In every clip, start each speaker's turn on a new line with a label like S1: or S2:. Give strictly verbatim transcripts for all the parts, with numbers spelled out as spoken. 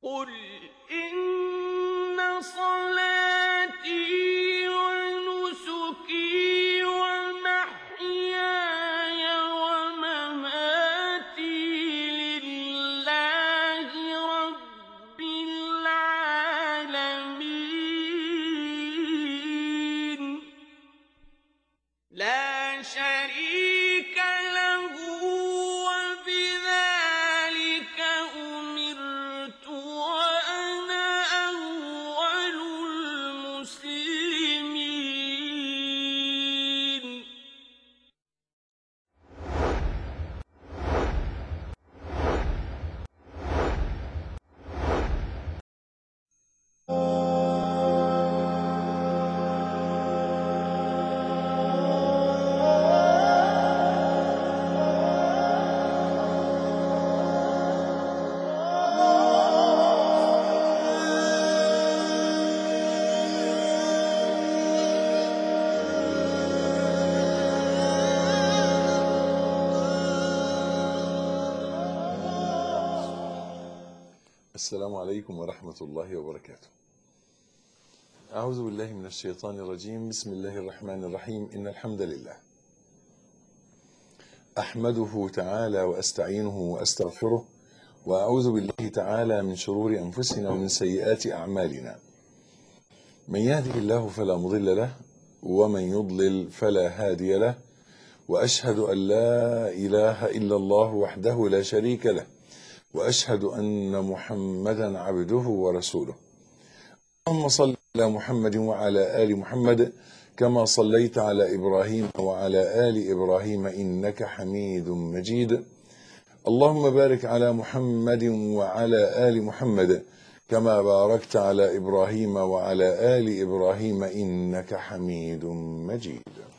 S1: قل إن صلاتي ونسكي ومحياي ومماتي لله رب العالمين لا شريك له وبذلك أمرت وأنا أول المسلمين.
S2: السلام عليكم ورحمة الله وبركاته. أعوذ بالله من الشيطان الرجيم. بسم الله الرحمن الرحيم. إن الحمد لله أحمده تعالى وأستعينه وأستغفره، وأعوذ بالله تعالى من شرور أنفسنا ومن سيئات أعمالنا. من يهده الله فلا مضل له، ومن يضلل فلا هادي له، وأشهد أن لا إله إلا الله وحده لا شريك له، وأشهد أن محمدا عبده ورسوله. اللهم صل على محمد وعلى آل محمد كما صليت على إبراهيم وعلى آل إبراهيم إنك حميد مجيد. اللهم بارك على محمد وعلى آل محمد كما باركت على إبراهيم وعلى آل إبراهيم إنك حميد مجيد.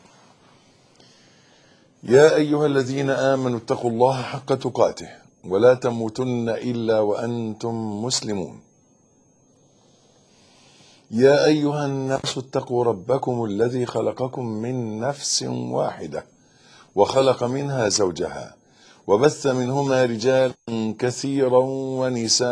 S2: يا أيها الذين آمنوا اتقوا الله حق تقاته ولا تموتن إلا وأنتم مسلمون. يا أيها الناس اتقوا ربكم الذي خلقكم من نفس واحدة وخلق منها زوجها وبث منهما رجالا كثيرا ونساء،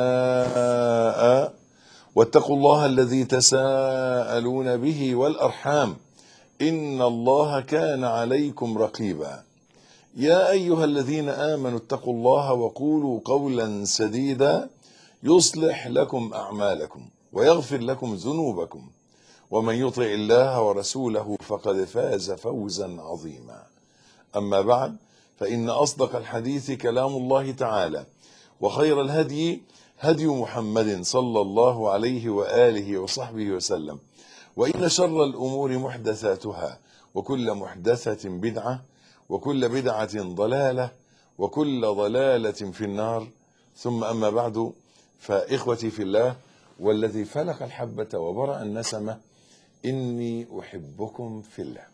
S2: واتقوا الله الذي تساءلون به والأرحام إن الله كان عليكم رقيبا. يا أيها الذين آمنوا اتقوا الله وقولوا قولا سديدا يصلح لكم أعمالكم ويغفر لكم ذنوبكم، ومن يطع الله ورسوله فقد فاز فوزا عظيما. أما بعد، فإن أصدق الحديث كلام الله تعالى، وخير الهدي هدي محمد صلى الله عليه وآله وصحبه وسلم، وإن شر الأمور محدثاتها، وكل محدثة بدعة، وكل بدعة ضلالة، وكل ضلالة في النار. ثم أما بعد، فإخوتي في الله والذي فلق الحبة وبرأ النسمة، إني أحبكم في الله،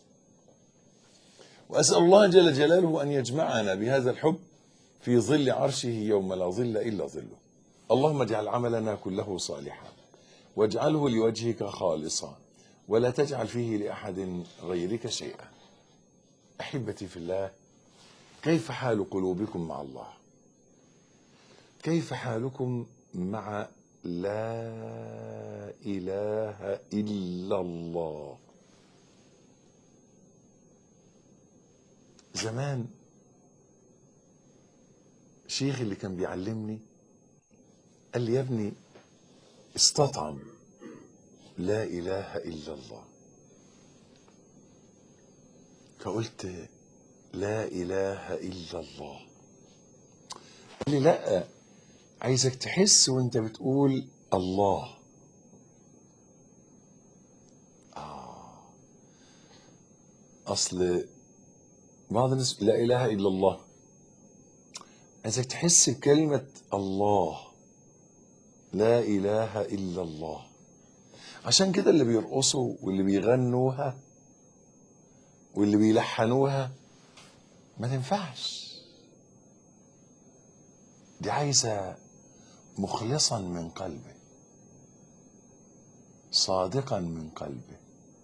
S2: وأسأل الله جل جلاله أن يجمعنا بهذا الحب في ظل عرشه يوم لا ظل إلا ظله. اللهم اجعل عملنا كله صالحا، واجعله لوجهك خالصا، ولا تجعل فيه لأحد غيرك شيئا. أحبتي في الله، كيف حال قلوبكم مع الله؟ كيف حالكم مع لا إله إلا الله؟ زمان شيخ اللي كان بيعلمني قال لي: يا ابني استطعم لا إله إلا الله. فقلت: لا إله إلا الله. قال لي: لا، عايزك تحس وانت بتقول الله. آه أصل بعض الناس لا إله إلا الله، عايزك تحس بكلمة الله، لا إله إلا الله. عشان كده اللي بيرقصوا واللي بيغنوها واللي بيلحنوها ما تنفعش. دي عايزة مخلصا من قلبه، صادقا من قلبه،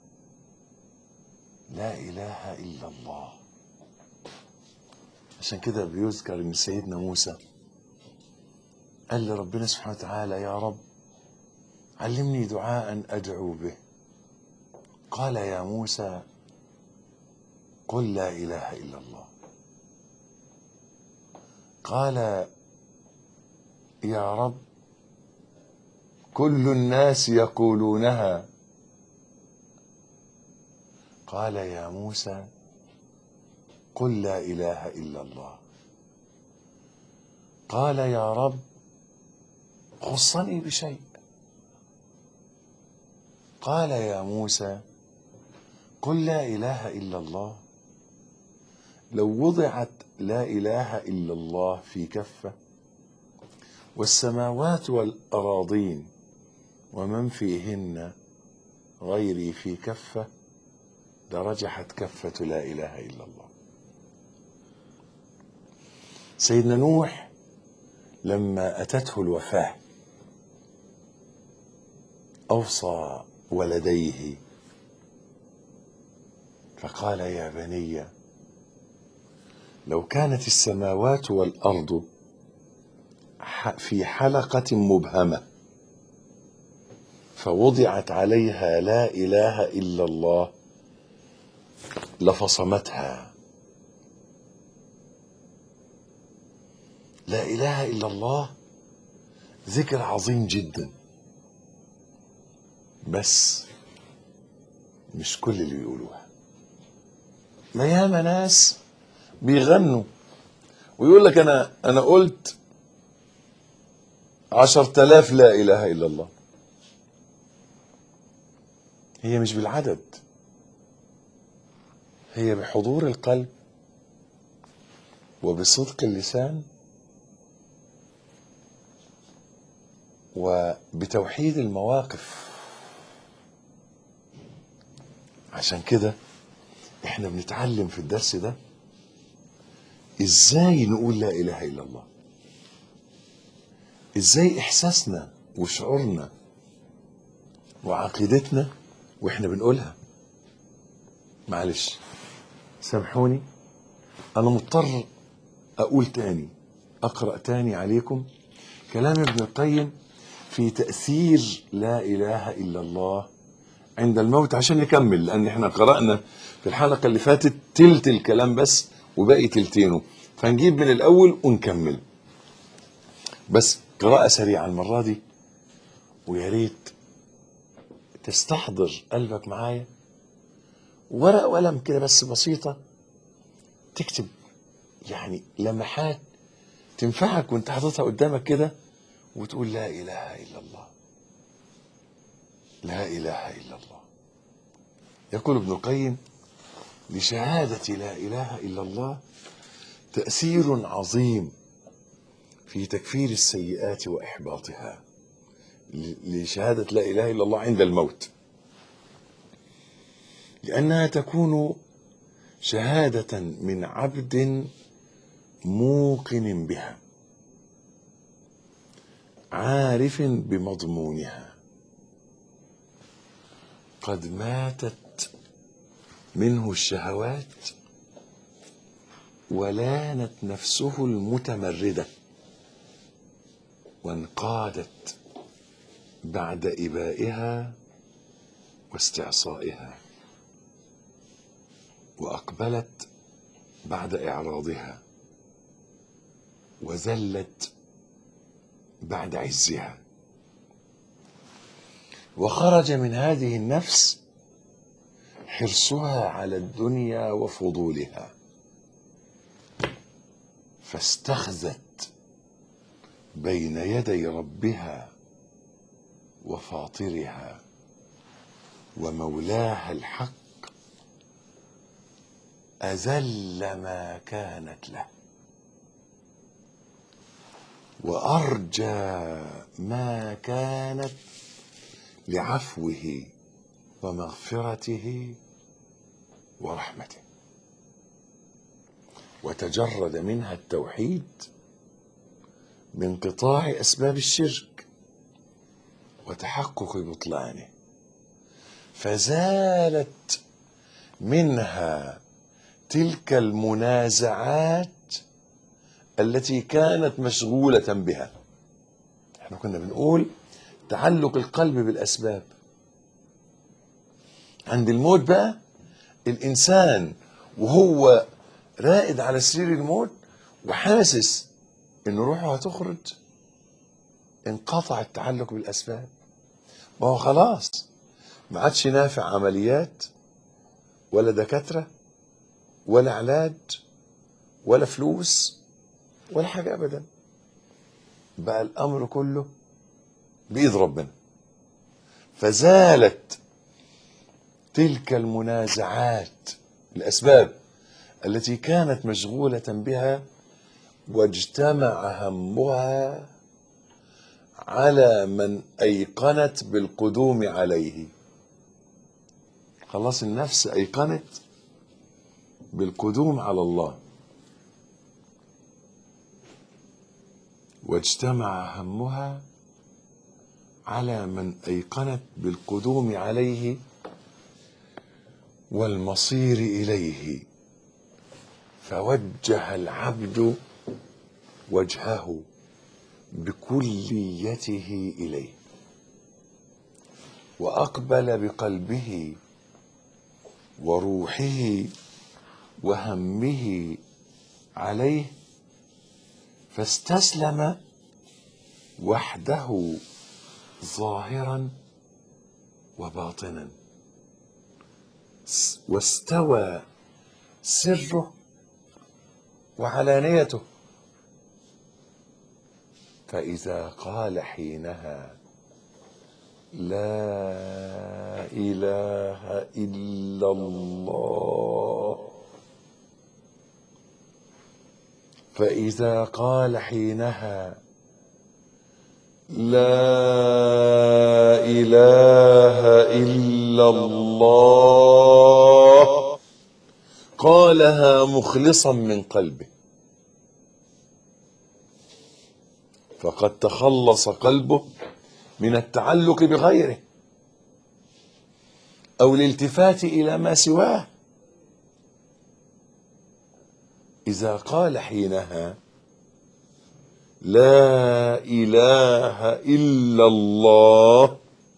S2: لا إله إلا الله. عشان كده بيذكر ان سيدنا موسى قال لربنا سبحانه وتعالى: يا رب علمني دعاء أدعو به. قال: يا موسى قل لا إله إلا الله. قال: يا رب كل الناس يقولونها. قال: يا موسى قل لا إله إلا الله. قال: يا رب خصني بشيء. قال: يا موسى قل لا إله إلا الله. لو وضعت لا إله إلا الله في كفة والسماوات والأراضين ومن فيهن غيري في كفة لرجحت كفة لا إله إلا الله. سيدنا نوح لما أتته الوفاة أوصى ولديه فقال: يا بني لو كانت السماوات والأرض في حلقة مبهمة فوضعت عليها لا إله إلا الله لفصمتها. لا إله إلا الله ذكر عظيم جدا، بس مش كل اللي بيقولوها. ما ياما ناس بيغنوا ويقول لك أنا أنا قلت عشر تلاف لا إله إلا الله. هي مش بالعدد، هي بحضور القلب وبصدق اللسان وبتوحيد المواقف. عشان كده احنا بنتعلم في الدرس ده ازاي نقول لا اله الا الله، ازاي احساسنا وشعورنا وعقيدتنا واحنا بنقولها. معلش سامحوني، انا مضطر اقول تاني، اقرأ تاني عليكم كلام ابن القيم في تأثير لا اله الا الله عند الموت، عشان نكمل، لان احنا قرأنا في الحلقة اللي فاتت تلت الكلام بس وباقي تلتينه، فنجيب من الاول ونكمل. بس قراءة سريعة المرة دي، ويا ريت تستحضر قلبك معايا، ورقة وقلم كده بس بسيطة، تكتب يعني لمحات تنفعك وانت حاططها قدامك كده وتقول لا اله الا الله، لا اله الا الله. يقول ابن القيم: لشهادة لا اله الا الله تأثير عظيم في تكفير السيئات وإحباطها. لشهادة لا إله إلا الله عند الموت، لأنها تكون شهادة من عبد موقن بها عارف بمضمونها قد ماتت منه الشهوات ولانت نفسه المتمردة وانقادت بعد إبائها واستعصائها، وأقبلت بعد إعراضها، وذلت بعد عزها، وخرج من هذه النفس حرصها على الدنيا وفضولها، فاستخذت بين يدي ربها وفاطرها ومولاها الحق أذل ما كانت له وأرجى ما كانت لعفوه ومغفرته ورحمته، وتجرد منها التوحيد بانقطاع أسباب الشرك وتحقق بطلانه، فزالت منها تلك المنازعات التي كانت مشغولة بها. احنا كنا بنقول تعلق القلب بالأسباب. عند الموت بقى الإنسان وهو راقد على سرير الموت وحاسس إن روحه هتخرج، انقطع التعلق بالأسباب. ما هو خلاص ما عادش نافع عمليات ولا دكاترة ولا علاج ولا فلوس ولا حاجة أبدا. بقى الأمر كله بإيد ربنا. فزالت تلك المنازعات الأسباب التي كانت مشغولة بها، واجتمع همها على من أيقنت بالقدوم عليه. خلاص النفس أيقنت بالقدوم على الله، واجتمع همها على من أيقنت بالقدوم عليه والمصير إليه، فوجه العبد وجهه بكليته إليه، وأقبل بقلبه وروحه وهمه عليه، فاستسلم وحده ظاهرا وباطنا، واستوى سره وعلانيته. فإذا قال حينها لا إله إلا الله، فإذا قال حينها لا إله إلا الله، قالها مخلصا من قلبه، فقد تخلص قلبه من التعلق بغيره أو الالتفات إلى ما سواه. إذا قال حينها لا إله إلا الله،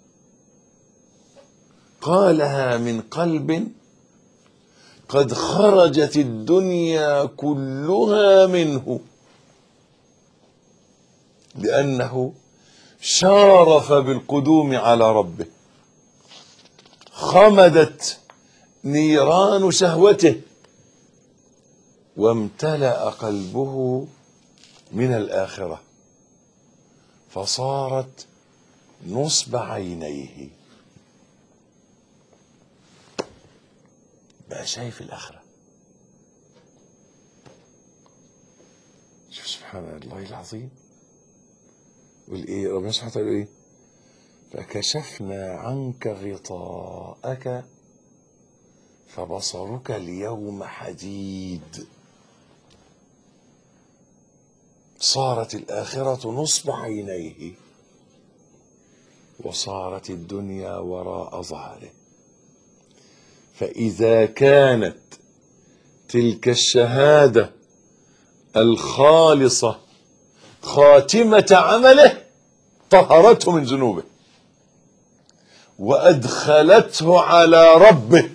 S2: قالها من قلب قد خرجت الدنيا كلها منه، لأنه شارف بالقدوم على ربه، خمدت نيران شهوته، وامتلأ قلبه من الآخرة، فصارت نصب عينيه. بقى شايف الآخرة. شوف سبحان الله العظيم. والإيه ربنا سبحانه وتعالى إيه؟ فكشفنا عنك غطاءك فبصرك اليوم حديد. صارت الآخرة نصب عينيه، وصارت الدنيا وراء ظهره. فإذا كانت تلك الشهادة الخالصة خاتمة عمله، طهرته من ذنوبه وأدخلته على ربه،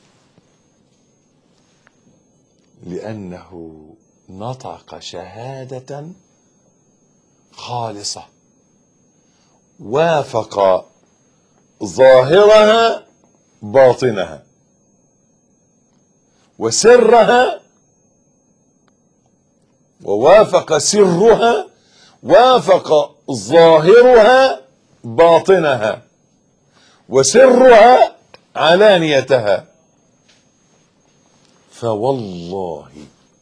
S2: لأنه نطق شهادة خالصة وافق ظاهرها باطنها، وسرها ووافق سرها وافق ظاهرها باطنها، وسرها علانيتها. فوالله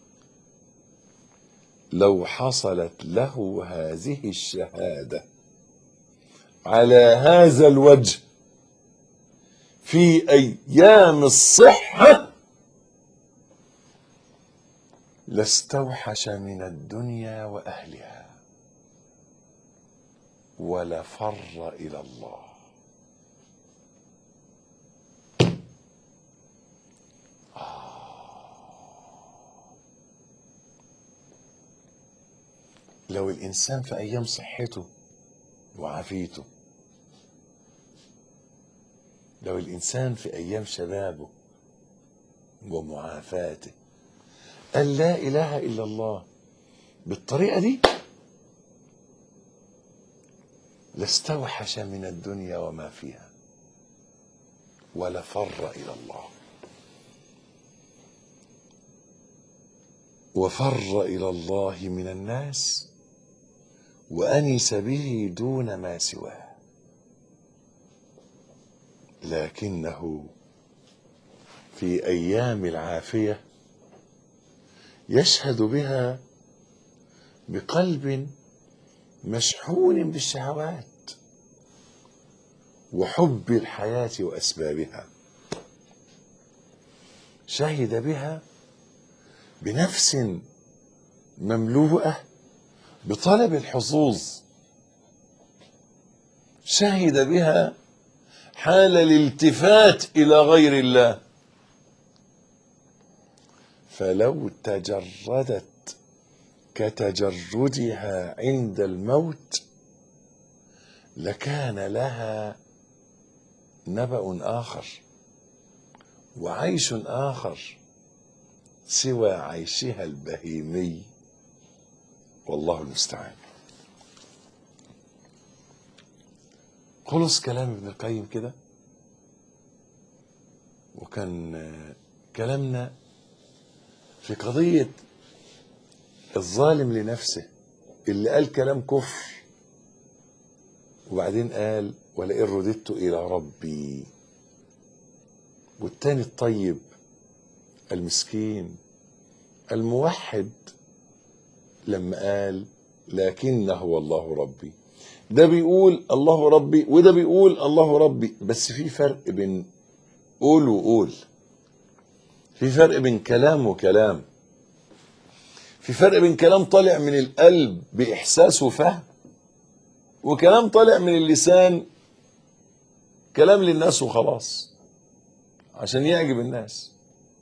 S2: لو حصلت له هذه الشهادة على هذا الوجه في أيام الصحة لاستوحش من الدنيا وأهلها ولفر إلى الله. لو الإنسان في أيام صحته وعافيته. لو الإنسان في أيام شبابه ومعافاته قال لا إله إلا الله بالطريقة دي لاستوحش من الدنيا وما فيها ولفر إلى الله، وفر إلى الله من الناس وأنس به دون ما سواه. لكنه في أيام العافية يشهد بها بقلب مشحون بالشهوات وحب الحياة وأسبابها، شهد بها بنفس مملوءة بطلب الحظوظ، شهد بها حال الالتفات إلى غير الله. فلو تجردت كتجردها عند الموت لكان لها نبأ آخر وعيش آخر سوى عيشها البهيمي، والله المستعان. خلص كلام ابن القيم كده، وكان كلامنا في قضية الظالم لنفسه اللي قال كلام كفر وبعدين قال ولئن رددت إلى ربي، والتاني الطيب المسكين الموحد لما قال لكن هو الله ربي. ده بيقول الله ربي وده بيقول الله ربي، بس في فرق بين قول وقول، في فرق بين كلام وكلام، في فرق بين كلام طالع من القلب بإحساس وفهم وكلام طالع من اللسان كلام للناس وخلاص عشان يعجب الناس.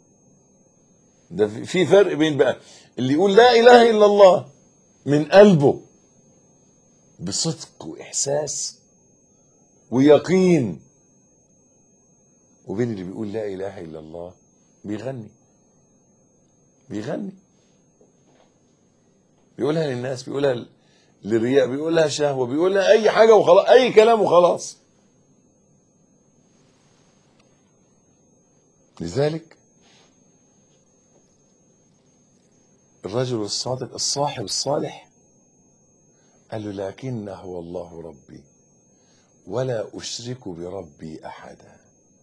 S2: ده في فرق بين بقى اللي يقول لا إله إلا الله من قلبه بصدق وإحساس ويقين، وبين اللي بيقول لا إله إلا الله بيغني بيغني بيقولها للناس، بيقولها للرياء، بيقولها شهوة، بيقولها أي حاجة وخلاص، أي كلام وخلاص. لذلك الرجل الصادق الصاحب الصالح قال له لكن هو الله ربي ولا أشرك بربي أحدا،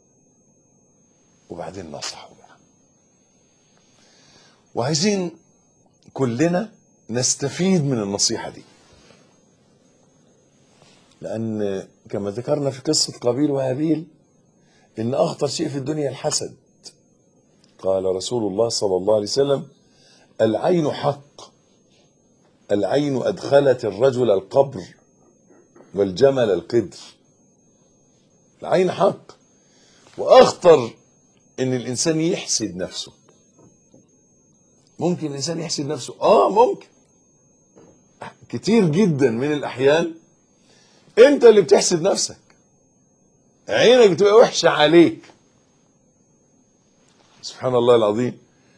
S2: وبعدين نصحه بقى. وعايزين كلنا نستفيد من النصيحة دي، لأن كما ذكرنا في قصة قابيل وهابيل إن أخطر شيء في الدنيا الحسد. قال رسول الله صلى الله عليه وسلم العين حق، العين أدخلت الرجل القبر والجمل القدر. العين حق، وأخطر إن الإنسان يحسد نفسه. ممكن الإنسان يحسد نفسه، آه ممكن، كتير جدا من الأحيان أنت اللي بتحسد نفسك، عينك بتبقى وحشة عليك. سبحان الله العظيم.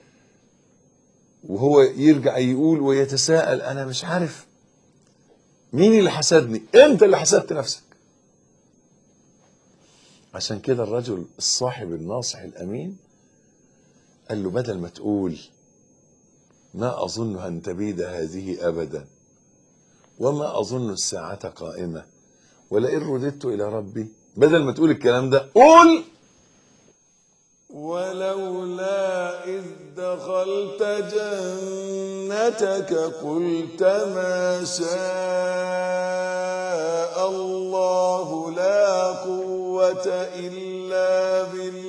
S2: وهو يرجع يقول ويتساءل أنا مش عارف مين اللي حسدني، أنت اللي حسدت نفسك. عشان كده الرجل الصاحب الناصح الأمين قال له بدل ما تقول ما أظن أن تبيد هذه أبدا وما أظن الساعة قائمة ولئن رددت إلى ربي، بدل ما تقول الكلام ده قول ولولا إذ دخلت جنتك قلت ما شاء الله لا قوة إلا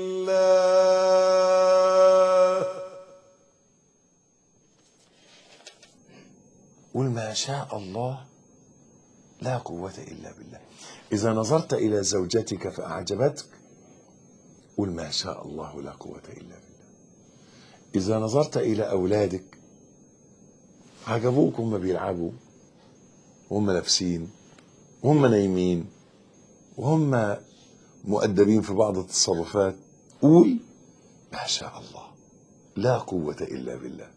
S2: بالله. قل ما شاء الله لا قوة إلا بالله. إذا نظرت إلى زوجتك فأعجبتك قل ما شاء الله لا قوة إلا بالله. إذا نظرت إلى أولادك عجبوك هم بيلعبوا وهم لابسين وهم نايمين وهم مؤدبين في بعض التصرفات، قول ما شاء الله لا قوة إلا بالله.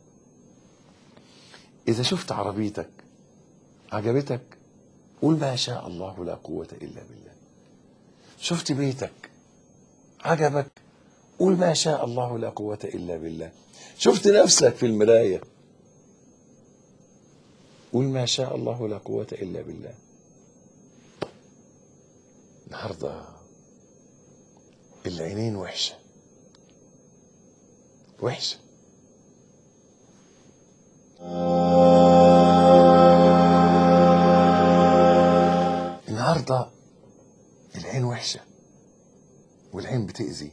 S2: إذا شفت عربيتك عجبتك قول ما شاء الله لا قوة إلا بالله. شفت بيتك عجبك قول ما شاء الله لا قوة إلا بالله. شفت نفسك في المراية قول ما شاء الله لا قوة إلا بالله. النهارده العينين وحشة وحشة. النهارده العين وحشة والعين بتأذي،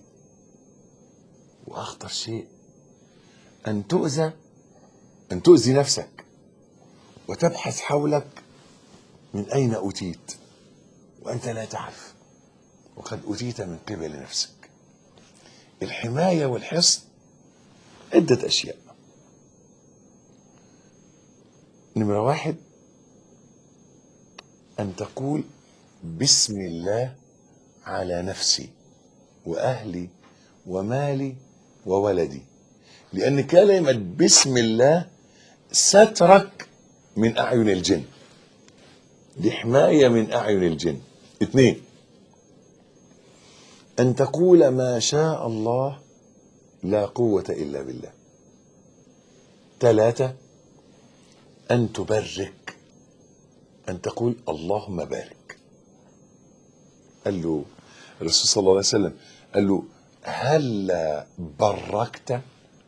S2: وأخطر شيء أن تؤذى أن تؤذي نفسك وتبحث حولك من أين أتيت وأنت لا تعرف، وقد أتيت من قبل نفسك. الحماية والحصن عدة أشياء. نمرة واحد أن تقول بسم الله على نفسي وأهلي ومالي وولدي، لأن كلمة بسم الله سترك من أعين الجن، دي حماية من أعين الجن. اثنين أن تقول ما شاء الله لا قوة إلا بالله. ثلاثة أن تبرك، أن تقول اللهم بارك. قال له الرسول صلى الله عليه وسلم قال له هل بركت؟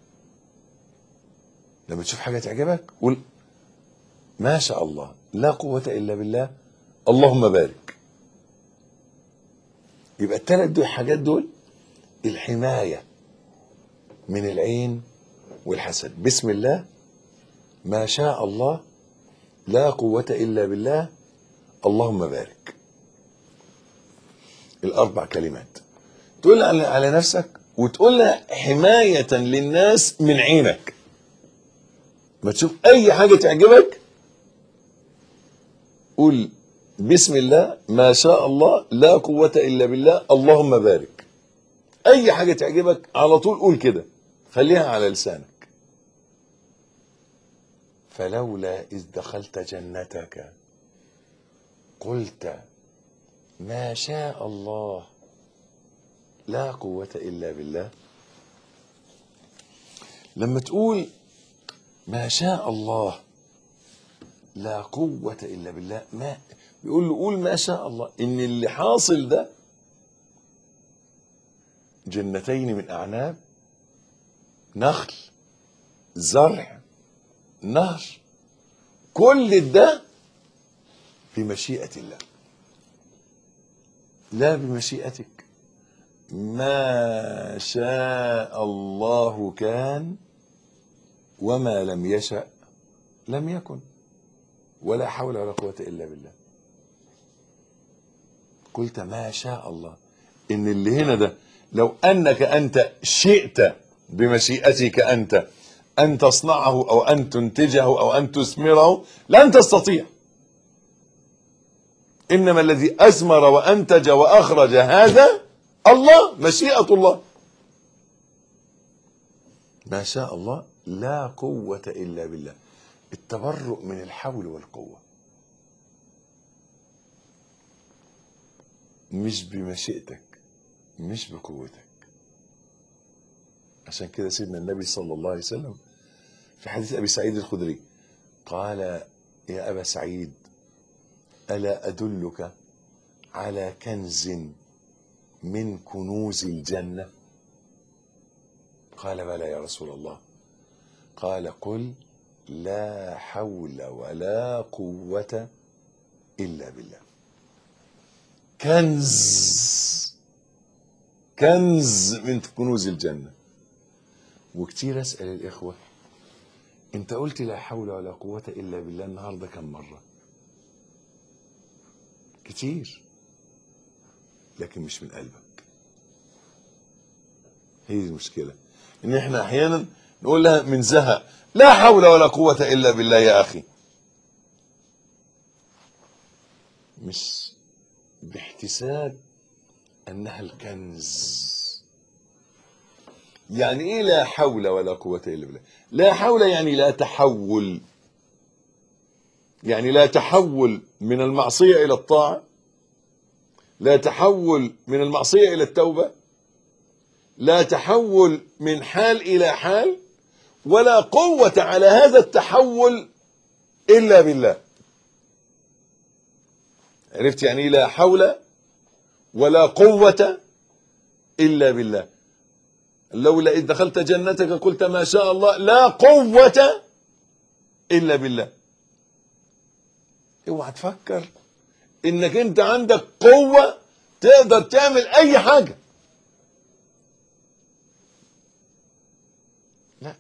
S2: لما تشوف حاجة تعجبك قول ما شاء الله لا قوة إلا بالله اللهم بارك. يبقى الثلاث دول حاجات دول الحماية من العين والحسد. بسم الله ما شاء الله لا قوة إلا بالله اللهم بارك. الأربع كلمات تقول على نفسك وتقولها حماية للناس من عينك. ما تشوف أي حاجة تعجبك قول بسم الله ما شاء الله لا قوة إلا بالله اللهم بارك. أي حاجة تعجبك على طول قول كده، خليها على لسانك. فلولا إذ دخلت جنتك قلت ما شاء الله لا قوة إلا بالله. لما تقول ما شاء الله لا قوة إلا بالله، ما بيقول له قول ما شاء الله إن اللي حاصل ده جنتين من أعناب، نخل، زرع، نهر، كل ده بمشيئة الله لا بمشيئتك. ما شاء الله كان وما لم يشأ لم يكن، ولا حول ولا قوة إلا بالله. قلت ما شاء الله إن اللي هنا ده لو أنك أنت شئت بمشيئتك أنت أن تصنعه أو أن تنتجه أو أن تثمره لن تستطيع. إنما الذي أثمر وأنتج وأخرج هذا الله، مشيئة الله. ما شاء الله لا قوة إلا بالله، التبرؤ من الحول والقوة، مش بمشيئتك مش بقوتك. عشان كده سيدنا النبي صلى الله عليه وسلم في حديث أبي سعيد الخدري قال يا أبا سعيد ألا أدلك على كنز من كنوز الجنة؟ قال بلى يا رسول الله. قال قل لا حول ولا قوة إلا بالله. كنز كنز من كنوز الجنة. وكتير أسأل الإخوة أنت قلت لا حول ولا قوة إلا بالله النهاردة كم مرة؟ كتير، لكن مش من قلبك. هي دي المشكلة، إن إحنا أحيانا نقول لها من زهق لا حول ولا قوة إلا بالله. يا أخي مش باحتساب انها الكنز. يعني ايه لا حول ولا قوة الا بالله؟ لا حول يعني لا تحول، يعني لا تحول من المعصية الى الطاعة، لا تحول من المعصية الى التوبة، لا تحول من حال الى حال، ولا قوة على هذا التحول الا بالله. عرفت يعني ايه لا حول ولا قوة الا بالله؟ لولا إذ دخلت جنتك قلت ما شاء الله لا قوة إلا بالله. اوعى تفكر إنك أنت عندك قوة تقدر تعمل أي حاجة. لا،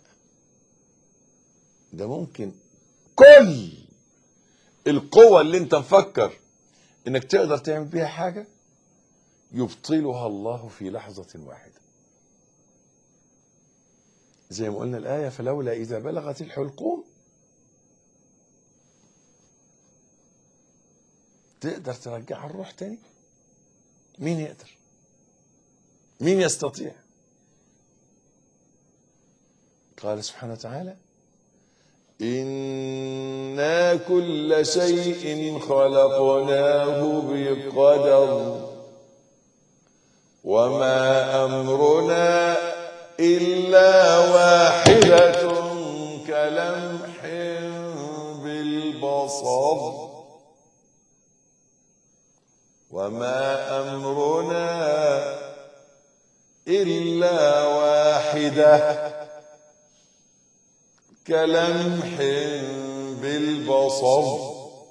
S2: ده ممكن كل القوة اللي أنت مفكر إنك تقدر تعمل بيها حاجة يبطلها الله في لحظة واحدة. زي ما قلنا الآية فلولا إذا بلغت الحلقوم. تقدر ترجع الروح تاني؟ مين يقدر؟ مين يستطيع؟ قال سبحانه وتعالى إنا كل شيء خلقناه بقدر وما أمرنا إلا واحدة كلمح بالبصر وما أمرنا إلا واحدة كلمح بالبصر.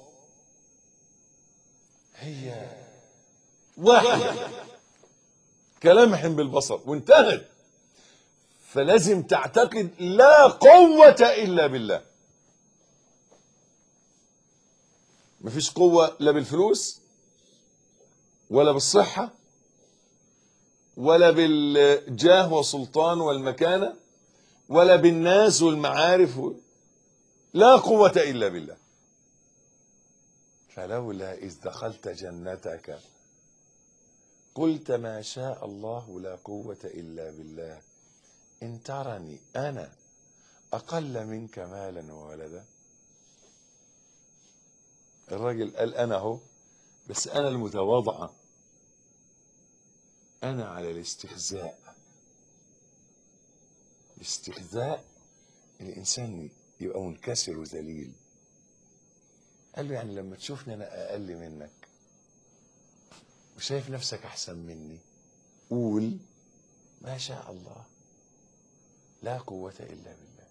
S2: هي واحدة كلمح بالبصر وانتهت. فلازم تعتقد لا قوة إلا بالله. مفيش قوة لا بالفلوس ولا بالصحة ولا بالجاه والسلطان والمكانة ولا بالناس والمعارف. لا قوة إلا بالله. فلولا إذ دخلت جنتك قلت ما شاء الله لا قوة إلا بالله إن ترني أنا أقل منك مالا وولدا. الراجل قال أنا هو، بس أنا المتواضعة، أنا على الاستهزاء. الاستهزاء الإنسان يبقى منكسر وذليل. قال له يعني لما تشوفني أنا أقل منك وشايف نفسك أحسن مني قول ما شاء الله لا قوة إلا بالله.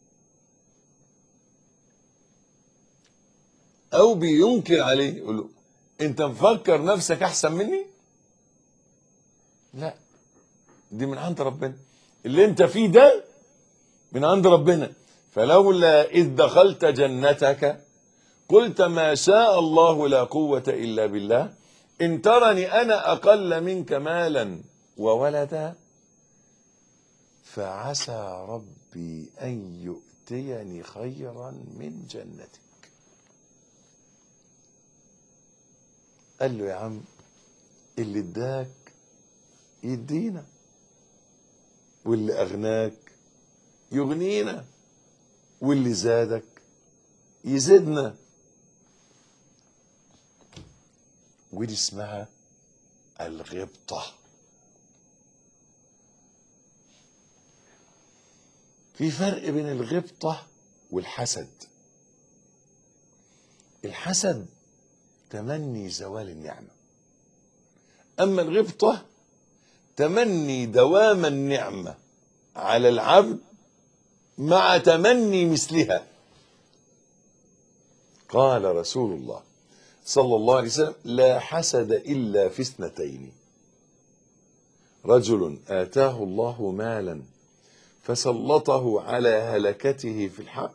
S2: أو بينكر عليه يقول له أنت مفكر نفسك أحسن مني؟ لا، دي من عند ربنا. اللي أنت فيه ده من عند ربنا. فلولا إذ دخلت جنتك قلت ما شاء الله لا قوة إلا بالله إن ترني أنا أقل منك مالا وولدا فعسى ربي أن يؤتيني خيرا من جنتك. قال له يا عم اللي اداك يدينا واللي أغناك يغنينا واللي زادك يزيدنا. ودي اسمها الغبطة. في فرق بين الغبطة والحسد. الحسد تمني زوال النعمة، أما الغبطة تمني دوام النعمة على العبد مع تمني مثلها. قال رسول الله صلى الله عليه وسلم لا حسد إلا في اثنتين: رجل آتاه الله مالا فسلطه على هلكته في الحق،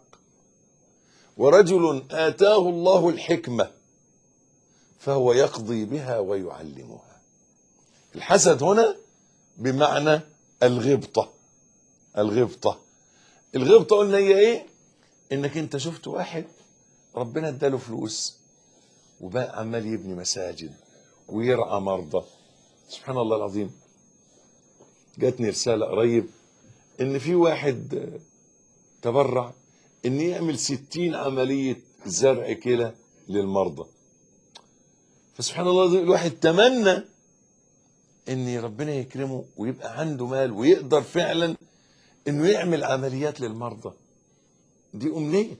S2: ورجل آتاه الله الحكمة فهو يقضي بها ويعلمها. الحسد هنا بمعنى الغبطة. الغبطة الغبطة قلنا هي ايه؟ انك انت شفت واحد ربنا اداله فلوس وبقى عمال يبني مساجد ويرعى مرضى. سبحان الله العظيم. جاتني رسالة قريب ان في واحد تبرع ان يعمل ستين عملية زرع كلى للمرضى. فسبحان الله العظيم الواحد تمنى ان ربنا يكرمه ويبقى عنده مال ويقدر فعلا انه يعمل عمليات للمرضى. دي امنية.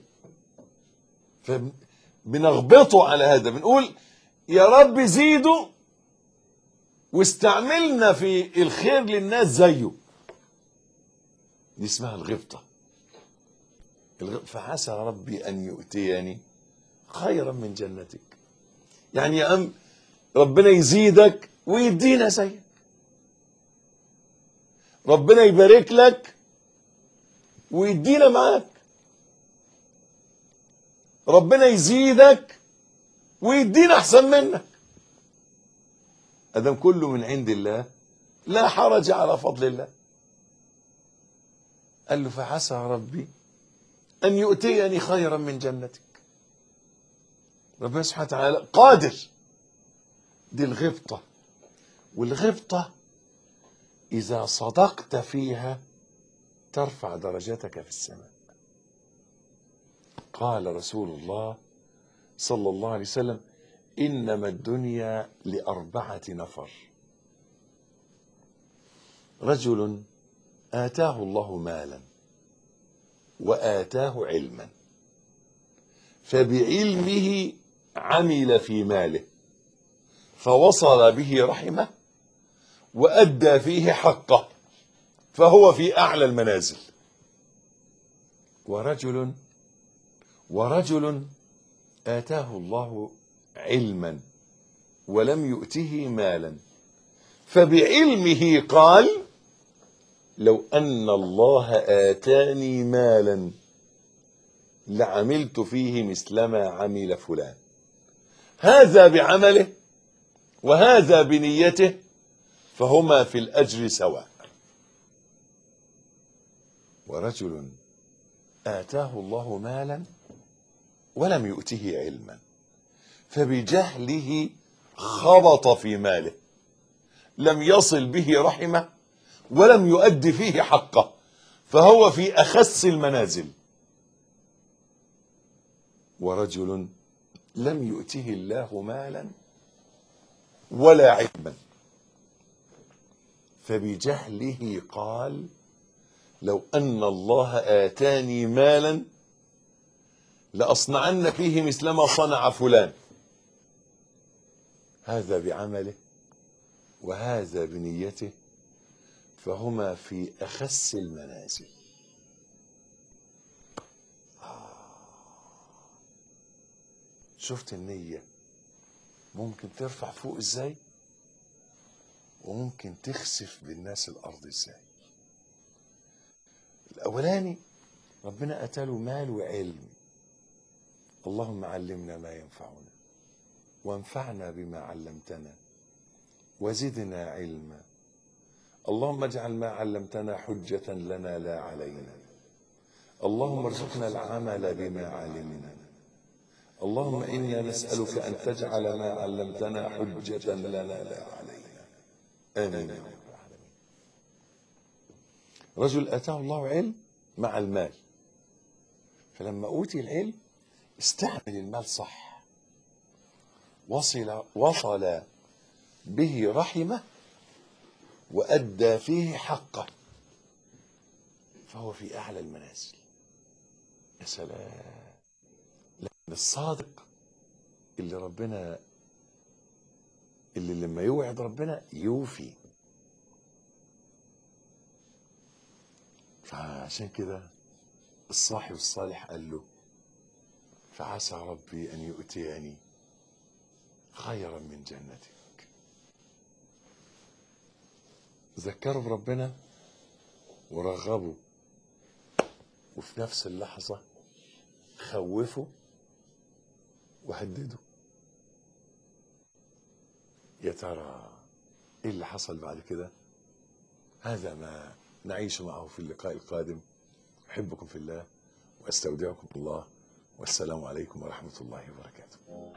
S2: فبنغبطه على هذا، بنقول يا رب زيده واستعملنا في الخير للناس زيه. دي اسمها الغبطة. فعسى ربي أن يؤتيني خيرا من جنتك. يعني يا أم ربنا يزيدك ويدينا زيك، ربنا يبارك لك ويدينا معاك، ربنا يزيدك ويدينا أحسن منك. أدم كله من عند الله لا حرج على فضل الله. قال له فعسى ربي أن يؤتيني خيرا من جنتك. ربنا سبحانه وتعالى قادر. دي الغبطة. والغبطة إذا صدقت فيها ترفع درجتك في السماء. قال رسول الله صلى الله عليه وسلم إنما الدنيا لأربعة نفر: رجل آتاه الله مالا وآتاه علما فبعلمه عمل في ماله فوصل به رحمه وأدى فيه حقه فهو في أعلى المنازل. ورجل ورجل آتاه الله علما ولم يؤته مالا فبعلمه قال لو أن الله آتاني مالا لعملت فيه مثلما عمل فلان. هذا بعمله وهذا بنيته فهما في الأجر سواء. ورجل آتاه الله مالا ولم يؤته علما فبجهله خبط في ماله لم يصل به رحمه ولم يؤد فيه حقه فهو في أخس المنازل. ورجل لم يؤته الله مالا ولا علما فبجهله قال لو أن الله آتاني مالا لأصنعن فيه مثلما صنع فلان. هذا بعمله وهذا بنيته فهما في أخس المنازل. شفت النية ممكن ترفع فوق ازاي وممكن تخسف بالناس الأرض ازاي. الأولاني ربنا أتاله مال وعلم. اللهم علمنا ما ينفعنا وانفعنا بما علمتنا وزدنا علما. اللهم اجعل ما علمتنا حجة لنا لا علينا. اللهم ارزقنا العمل بما علمنا. اللهم إنا نسألك أن تجعل ما علمتنا حجة لنا لا علينا. آمين يا رب العالمين. رجل آتاه الله علم مع المال فلما أوتي العلم استعمل المال صح وصل وصل به رحمه وأدى فيه حقه فهو في أعلى المنازل. يا سلام. لكن الصادق اللي ربنا اللي لما يوعد ربنا يوفي. فعشان كده الصاحب الصالح قال له فعسى ربي أن يؤتيني خيرا من جنتك. ذكروا بربنا ورغبوا وفي نفس اللحظة خوفوا وهددوا. يا ترى ايه اللي حصل بعد كده؟ هذا ما نعيش معه في اللقاء القادم. أحبكم في الله واستودعكم الله والسلام عليكم ورحمة الله وبركاته.